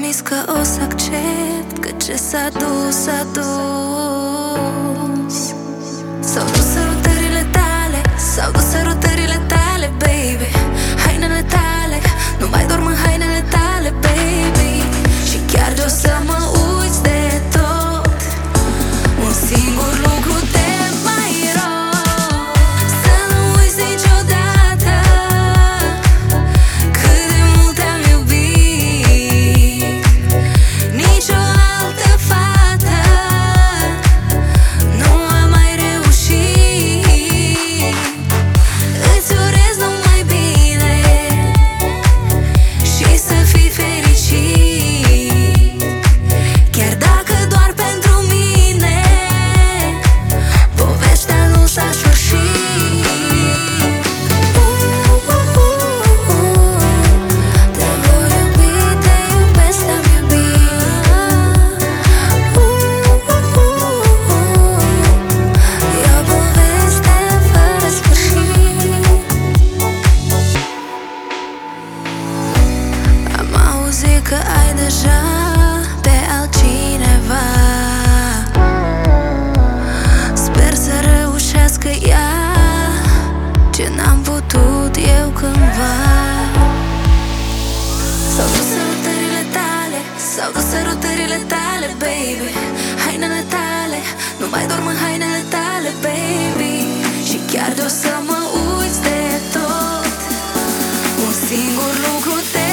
promis că o să accept, că ce s-a dus, s-a dus. S-au dus sărutările tale, s-au dus sărutările tale, baby. Hainele tale, nu mai dorm în hainele tale, baby. Și chiar de-o să mă uiți de tot, un singur lucru te mai rog: să nu uiți niciodată cât de mult te-am iubit. Nici o altă fată nu a mai reușit. Îți urez numai bine și să fii fericit, chiar dacă doar pentru mine povestea nu s-a sfârșit. Te voi iubi, te iubesc, te-am iubit. E o poveste fără sfârșit. Am auzit că ai deja pe altcineva. Sper să reușească ea ce n-am putut eu cândva. S-au dus sărutările tale, s-au dus sărutările tale, baby. Hainele tale, nu mai dorm în hainele tale, baby. Și chiar de-o să mă uiți de tot, un singur lucru te